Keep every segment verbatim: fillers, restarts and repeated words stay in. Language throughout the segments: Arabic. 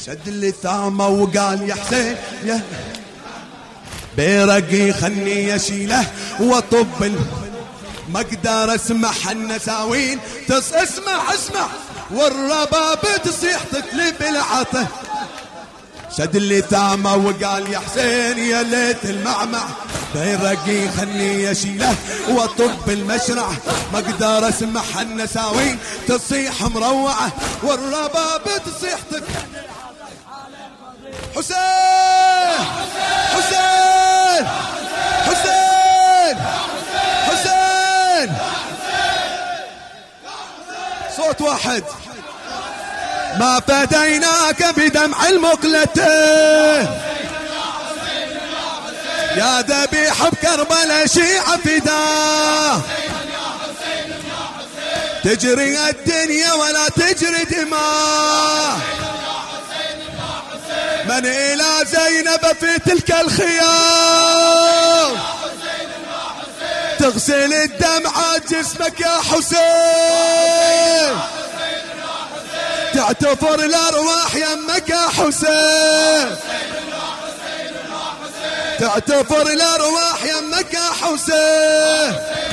شد اللثامة وقال يا حسين يا بيرقي خلني يشيله وطب ما اقدر اسمح النساوين تص اسمع اسمع والرباب تصيح تتلي بالعطه. شد اللثامة وقال يا حسين يا ليت المعمع بيرقي خلني يشيله وطب المشرع ما اقدر اسمح النساوين تصيح مروعة والرباب تصيح تتلي. حسين حسين حسين حسين صوت واحد. ما فديناك بدمع المقلتين يا ذبيح بكربلاء شيعة فداه. تجري الدنيا ولا تجري دماء من إلى زينب في تلك الخيام تغسل الدمعة جسمك يا حسين تعتفر الأرواح يمك يا حسين تعتفر الأرواح يمك يا حسين.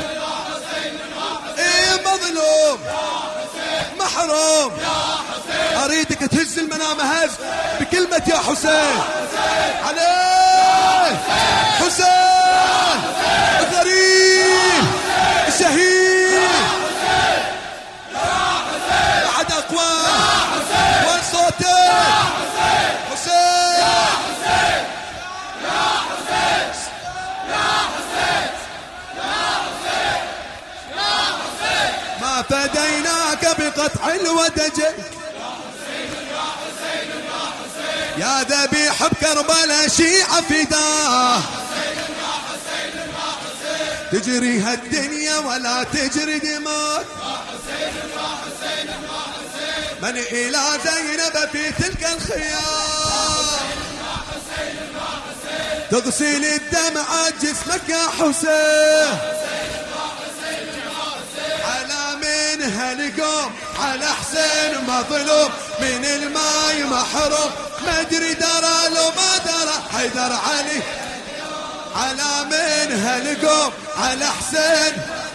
إيه مظلوم محروم أريدك تهز المنام هز بكلمة يا حسين عليه حسين غريب شهيد بعد أقوام والصوتين حسين ما فديناك بقطع الودج يا ذبيح بكربلاء شيعة فداه. تجري هالدنيا ولا تجري دماء من إلى زينب في تلك الخيام تغسل الدمعة جسمك يا حسين. على من هالقوم على حسين مظلوم من الماي محروم ما ادري درى لو ما درى حيدر علي. على من هالقوم على حسين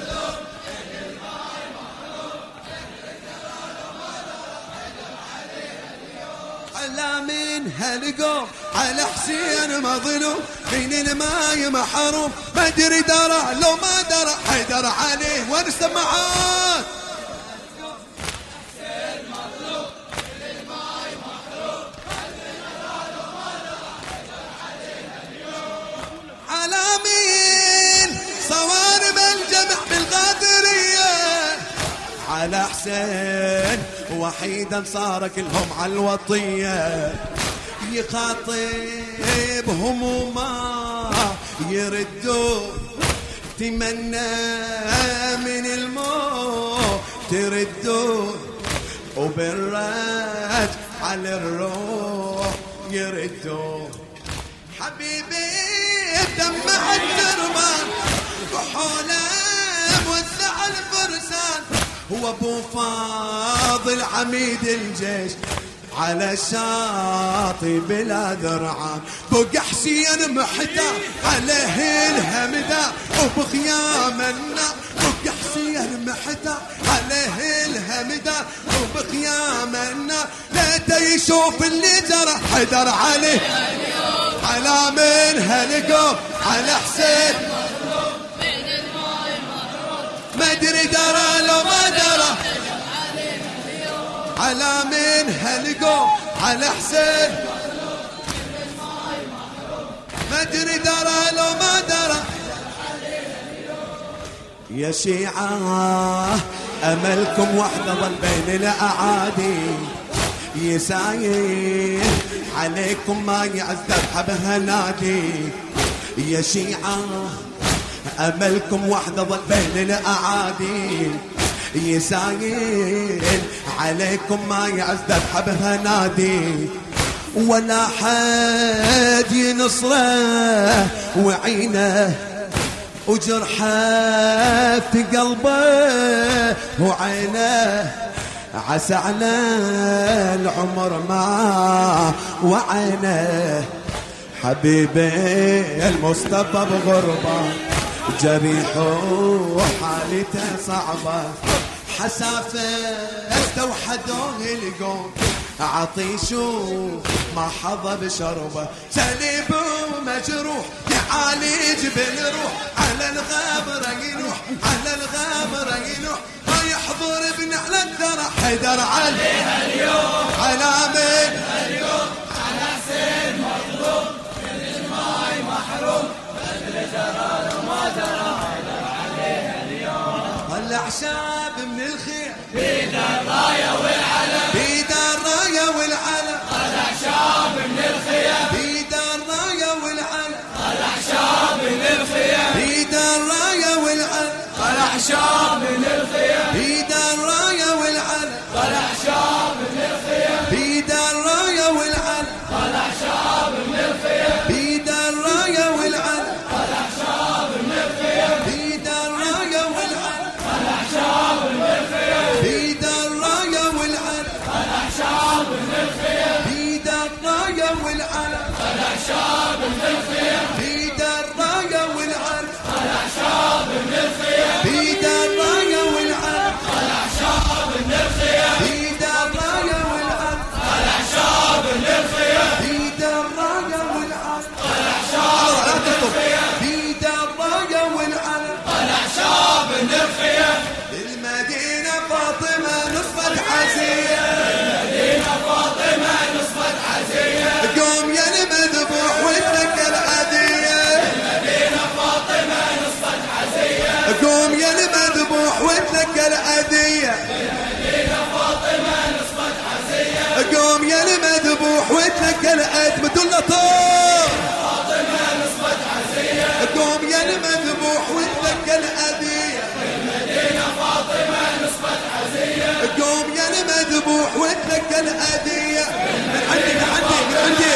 على من هالقوم على حسين مظلوم من الماي محروم ما ادري درى لو ما درى حيدر عليه. وين السماعات على مين صوارم الجمع بالغادرية على حسين وحيدا صار كلهم على الوطية يخاطبهم وما يردوا تمنى من الموت تردوا وبالرد على الروح يردوا. حبيبي دمع الدرمان وحوله موزع الفرسان هو ابو فاضل عميد الجيش على الشاطئ بلا ذرعان بقى حسين محتار عليه الهمدة وبخيام النار بقى حسين محتار عليه الهمدة وبخيام النار ليته يشوف اللي جرى حيدر عليه. على من هالقوم على حسين ما ادري درى لو ما درى على من هالقوم على حسين ما ادري درى لو ما درى. يا شيعة أملكم وحدة ظل بين الأعادي يساير عليكم ما يعذب حبها نادي. يا شيعة أملكم وحدة ظل بين الأعادي يساير عليكم ما يعذب حبها نادي ولا حد ينصره وعينه وجرحه في قلبه وعينه عسى على العمر ما وعينه حبيبي المصطفى بغربة جريح وحالته صعبة حسافة استوحدوه القوم عطيش ما حظى بشربه سليب ومجروح يعالج بالروح على الغابرة ينوح على الغابرة ينوح ما يحضر ابن على الثرى حيدر عليها اليوم علامة اليوم على حسين مظلوم من الماي محروم بدر جرى وما درى حيدر عليها اليوم طلع شاب من الخير بيد الراية والعلم بيد الراية والعلم طلع شاب من الخيام بيد الراية والعلم طلع شاب من الخيام بيد الراية والعلم طلع شاب من الخيام بيد الراية والعلم طلع شاب من الخيام بيد الراية والعلم طلع شاب من الخيام بيد الراية والعلم طلع شاب من الخيام بيد الراية والعلم طلع شاب من الخيام بيد الراية والعلم طلع شاب من الخيام بيد الراية والعلم طلع شاب من الخيام بيد الراية والعلم طلع شاب من الخيام بيد الراية والعلم طلع شاب من الخيام بيد الراية والعلم طلع شاب من الخيام بيد الراية والعلم طلع شاب من الخيام بيد الراية والعلم طلع شاب من الخيام بالمدينة فاطمة نصفت عزية بالمدينة فاطمة نصفت عزية قوم يا المذبوح واتلك العدية بالمدينة فاطمة نصفت عزية قوم يا المذبوح واتلك العدية بالمدينة فاطمة نصفت عزية قوم يا المذبوح واتلك العد بدون طار فاطمة نصفت عزية قوم يا المذبوح واتلك العدية بالمدينة فاطمة نصفت عزية قوم يا المذبوح واتلك العدية من عندي من عندي من عندي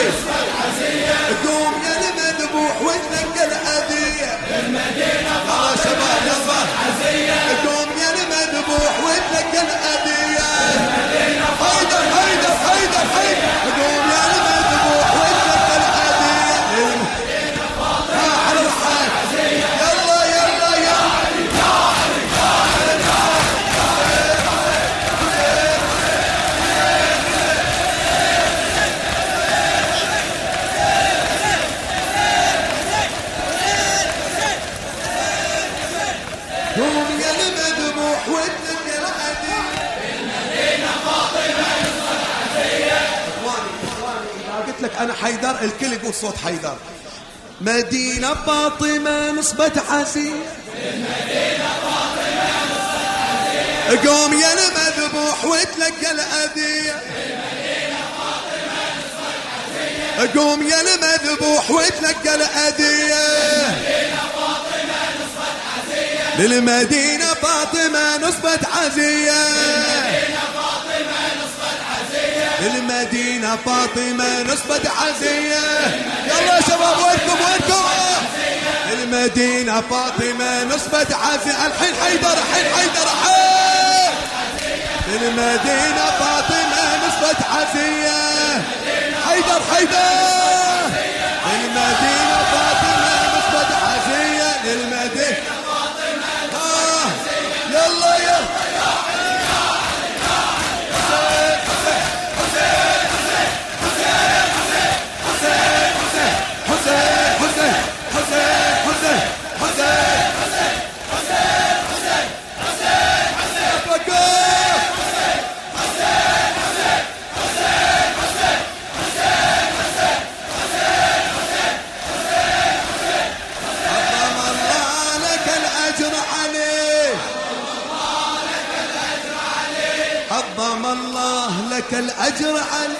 قوم يا المذبوح واتلك العدية بالمدينة فاطمة نصفت عزية قوم يا المذبوح واتلك العدية حيدر حيدر حيدر حيدر قوم يا المذبوح واتلك العدية بالمدينة فاطمة نصفت عزية يلا يلا يلا قوم يا المذبوح واتلك العدية بالمدينة فاطمة نصفت عزية اخواني اخواني اذا قلت لك انا حيدر الكل يقول صوت حيدر مدينة فاطمة نصبت عزية بالمدينة فاطمة نصبت عزية قوم يا المذبوح واتلك العدية بالمدينة فاطمة نصبت عزية قوم يا المذبوح واتلك العدية للمدينة فاطمة نصبت عزية للمدينة فاطمة نصبت عزية يلا شباب وينكم وينكم للمدينة فاطمة نصبت عزية الحين حيدر الحين حيدر حيدر للمدينة فاطمة نصبت عزية حيدر حيدر للمدينة فاطمة نصبت عزية للمدينة يلا يلا عظم الله لك الأجر علي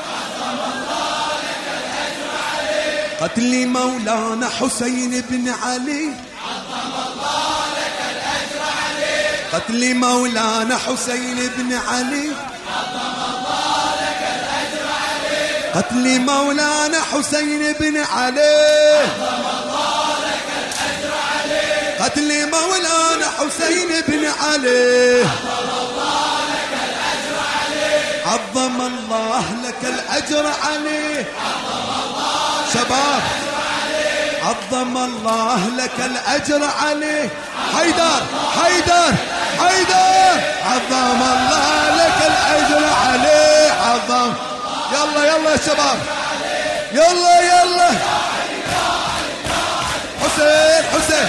قتل مولانا حسين بن علي عظم الله لك الأجر علي قتل مولانا حسين بن علي عظم الله لك الأجر علي قتل مولانا حسين بن علي عظم الله لك الأجر علي قتل مولانا حسين بن علي عظم الله لك الأجر عليه. شباب عظم الله لك الأجر عليه. حيدر حيدر حيدر عظم الله لك الأجر عليه. عظم. يلا يلا يا شباب يلا يلا. حسين حسين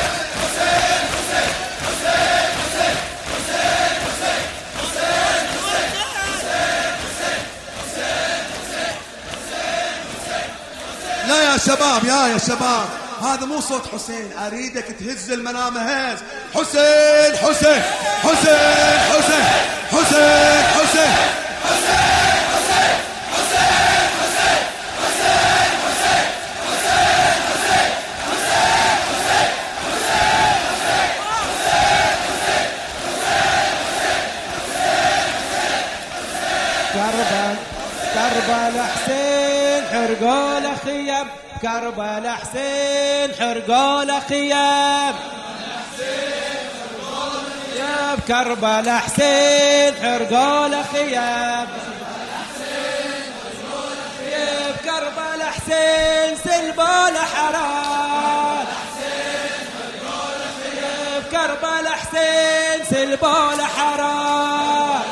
لا يا شباب يا يا شباب هذا مو صوت حسين. أريدك تهز المنام هز. حسين حسين حسين حسين حسين حسين كربل كربل حسين حرقول خيام. كربل حسين حرقول خيام. يا بكربل حسين حرقول خيام. يا بكربل حسين سلبول حرام. يا بكربل حسين سلبول حرام.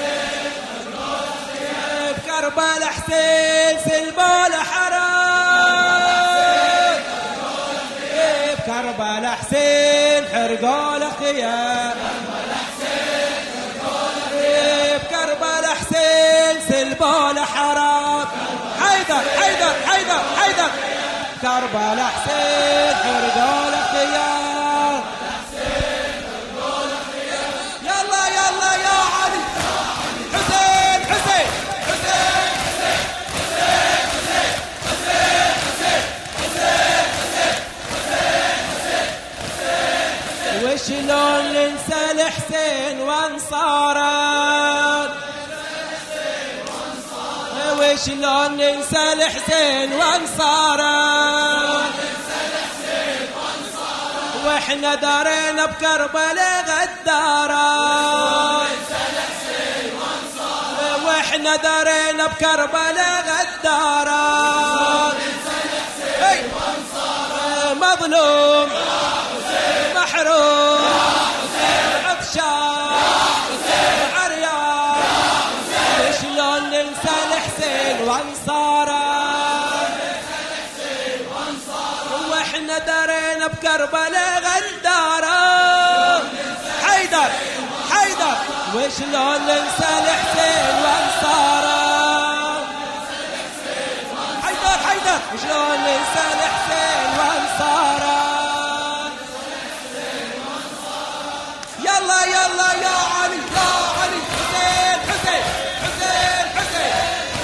كربل حسين سلبول حرام. كربل حسين حرقول خيام. كربل حسين سلبول حرام. حيدر حيدر حيدر حيدر كربل حسين حرقول خيام. يلا يلا يا علي. حسين حسين وشلون ننسى الحسين وانصاره. وشلون ننسى الحسين وانصاره. واحنا دارينا بكربلاء غداره. واحنا دارينا بكربلاء غداره. مظلوم محروم عطشان عريان. شلون ننسى الحسين وانصاره. واحنا درينا بكربلاء غداره. حيدر حيدر وشلون ننسى الحسين وانصاره. حيدر حيدر وشلون ننسى الحسين وانصاره. يلا يلا يا علي يا علي. حسين حسين حسين حسين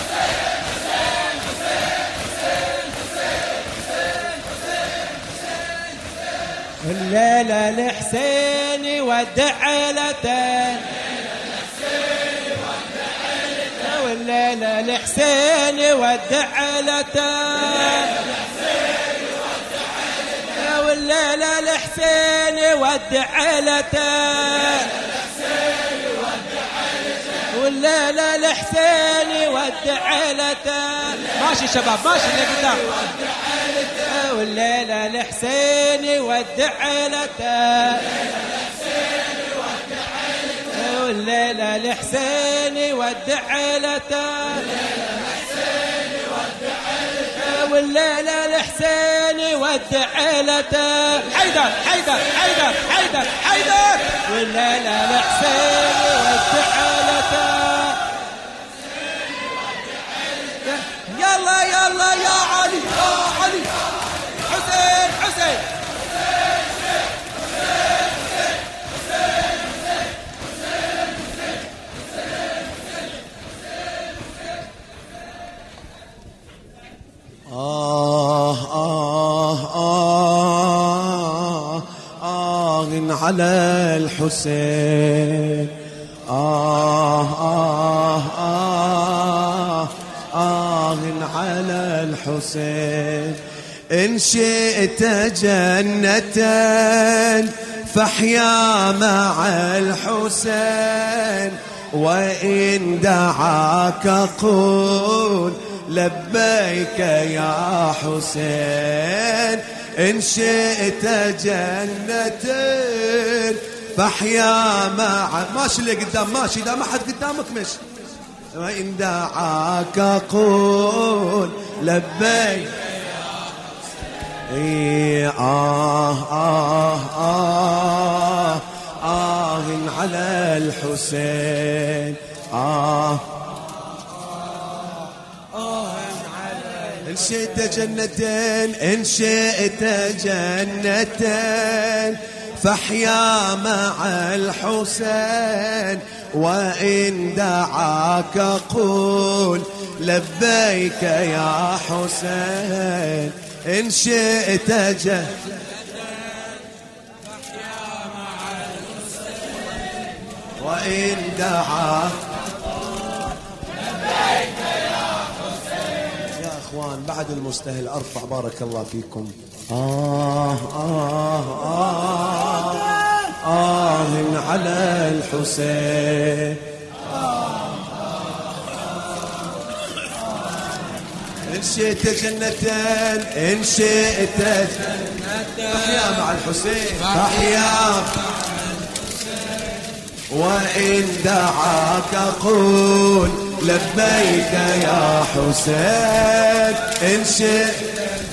الليلة الحسين ودع عيلته. والليلة الحسين ودع عيلته. والليلة الحسين ودع عيلته. والليلة الحسين ودع عيلته. ماشي شباب ماشي اللي قدام. والليلة الحسين ودع عيلته. والليلة الحسين ودع عيلته. والليلة الحسين ودع عيلته. حيدر حيدر حيدر حيدر حيدر والليلة الحسين ودع عيلته. يلا يلا يا علي يا علي. حسين حسين آه آه آه آه على الحسين. آه آه آه آه على الحسين. إن شئت جنة فاحيا مع الحسين. وإن دعاك قول لبيك يا حسين. إن شئت جنة فاحيا مع ماشي اللي قدام ماشي، إذا ما حد قدامك مشي. وإن دعاك قول لبيك إيه آه آه آه آه على الحسين آه إن شئت جنتين إن شئت جنتين فاحيا مع الحسين. وإن دعاك قول لبيك يا حسين. إن شئت جنتين فاحيا مع الحسين. وإن دعاك لبيك يا حسين. يا أخوان بعد المستهل أرفع بارك الله فيكم. آه آه آه آه على الحسين. إن شئت جنتين إن شئت جنتين فاحيا مع الحسين فاحيا. وإن دعاك قول لبيك يا حسين. إن شئت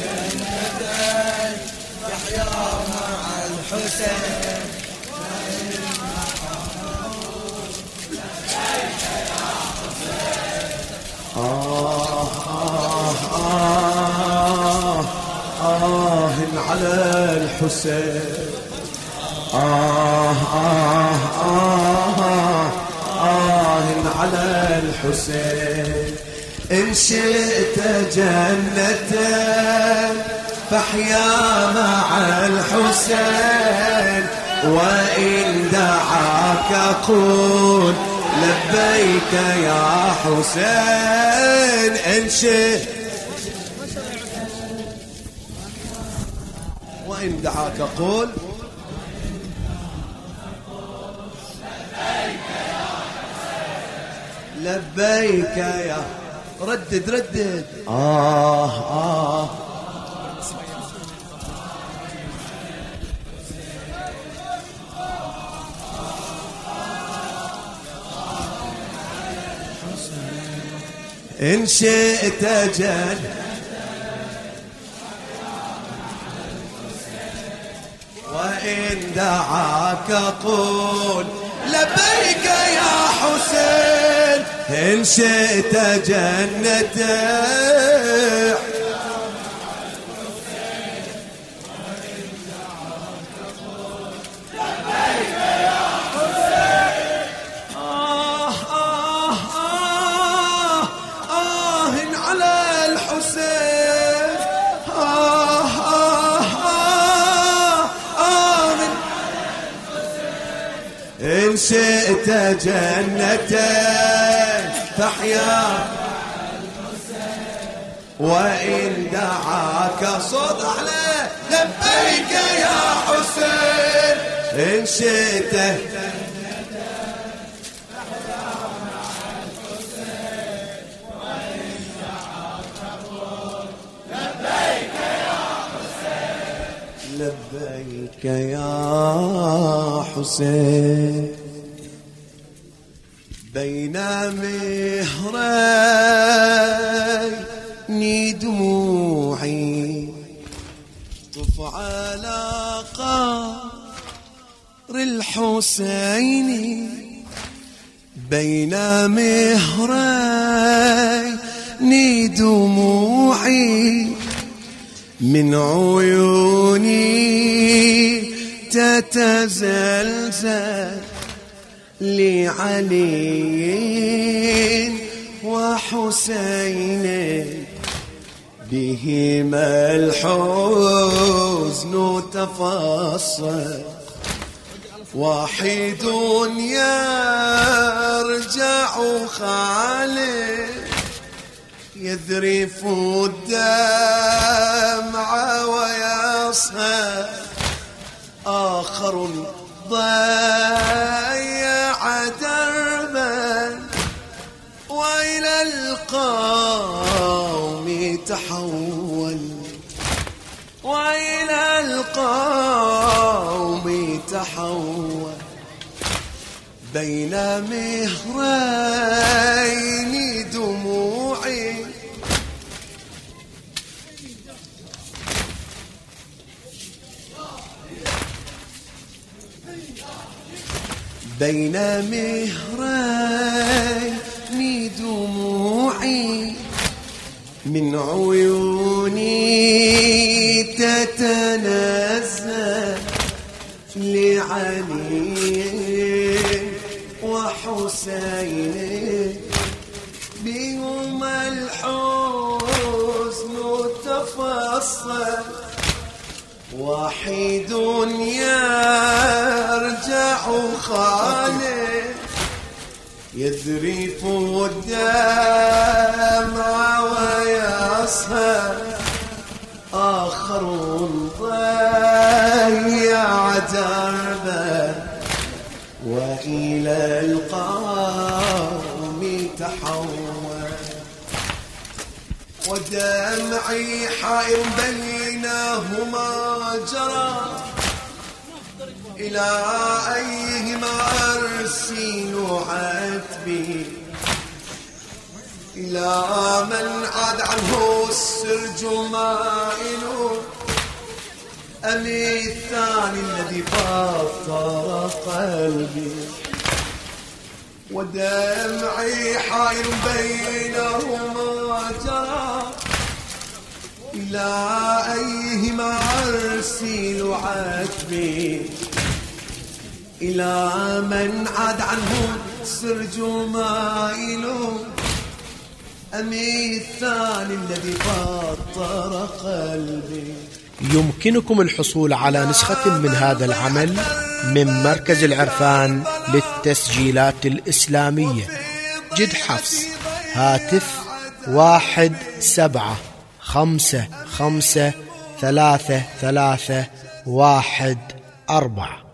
آه آه آه آه على الحسين. آه آه آه آه على الحسين. إن شئت جنة فاحيا مع الحسين. وإن دعاك قول لبيك يا حسين. إن شئت وإن دعاك قول لبيك يا ردد ردد آه آه إن شئت جن وإن دعاك قول لبيك يا حسين. إن شئت جنة إن شئت جنة فاحيا. وإن دعاك صوت أحلى لبيك يا حسين. إن شئت لبيك يا حسين. بين مهري دموعي طف على قبر الحسين. بين مهري دموعي من عيوني تتزلزل لعلي وحسين. بهما الحزن تفصل واحد يرجع خالد يذرف الدمع ويصهى. آخر ضيع دربه تحول وإلى القوم تحول بين مهرين دموعي بين مهرين دموعي من عيوني تتنزل لعلي وحسين بهما الحزن تفصل وحيد يرجع خالد يذرف الدمع ويسهر آخر ضيع دربه وإلى القوم تحول ودمعي حائر بينهما جرى إلى أيهما أرسل عتبي إلى من عاد عنه السرج مائل أم الثاني الذي فطر قلبي ودمعي حائر بينهما جرى إلى أيهما أرسل عتبي إلى من عاد عنه سرج مائل أم الثاني الذي فطر قلبي. يمكنكم الحصول على نسخة من هذا العمل من مركز العرفان للتسجيلات الإسلامية جد حفص، هاتف واحد سبعة خمسة خمسة ثلاثة ثلاثة واحد أربعة.